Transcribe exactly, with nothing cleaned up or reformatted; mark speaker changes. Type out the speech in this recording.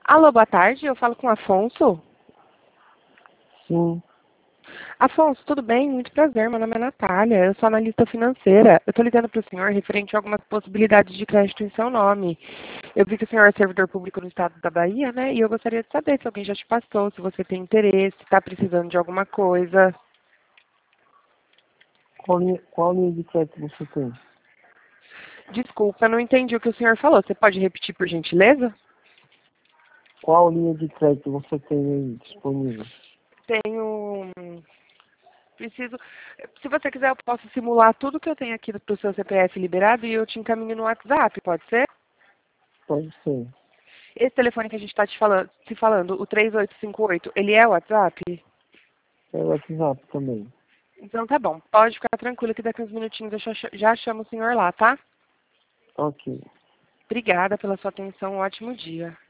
Speaker 1: Alô, boa tarde, eu falo com o Afonso.
Speaker 2: Sim,
Speaker 1: Afonso, tudo bem? Muito prazer, meu nome é Natália, eu sou analista financeira. Eu estou ligando para o senhor referente a algumas possibilidades de crédito em seu nome. Eu vi que o senhor é servidor público no estado da Bahia, né? E eu gostaria de saber se alguém já te passou, se você tem interesse, se está precisando de alguma coisa.
Speaker 2: qual linha, qual linha de crédito você tem?
Speaker 1: Desculpa, eu não entendi o que o senhor falou. Você pode repetir, por gentileza?
Speaker 2: Qual linha de crédito você tem aí disponível?
Speaker 1: Tenho... Preciso... Se você quiser, eu posso simular tudo que eu tenho aqui para o seu C P F liberado e eu te encaminho no WhatsApp, pode ser?
Speaker 2: Pode ser.
Speaker 1: Esse telefone que a gente está te falando, te falando, o três oito cinco oito, ele é o WhatsApp?
Speaker 2: É o WhatsApp também.
Speaker 1: Então tá bom, pode ficar tranquilo que daqui uns minutinhos eu já já chamo o senhor lá, tá?
Speaker 2: Ok.
Speaker 1: Obrigada pela sua atenção, um ótimo dia.